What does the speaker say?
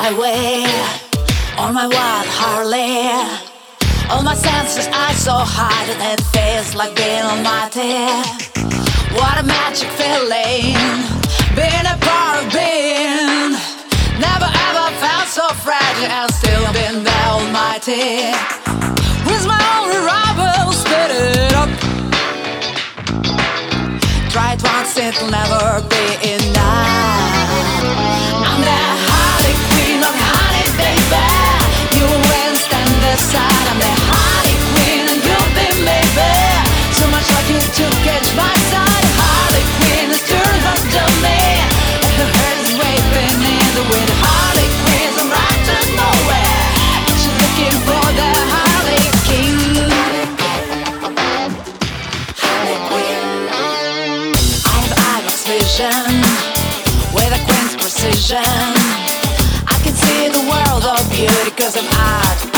highway on my wild Harley. All my senses are so high that it feels like being almighty. What a magic feeling, being a part of being. Never ever felt so fragile and still being the almighty. With my own rival, spit it up. Try it once, it'll never be enough. I'm the Harley Queen of honey, baby. You will stand aside. I'm the Harley Queen and you'll be maybe. So much like you to catch my side. Harley Queen has turned under me. And her hair is waving in the wind. Harley Queen's I'm right to nowhere. And she's looking for the Harley King. Harley Queen. I have Ivan's vision with a queen's precision. I can see the world of beauty 'cause of art.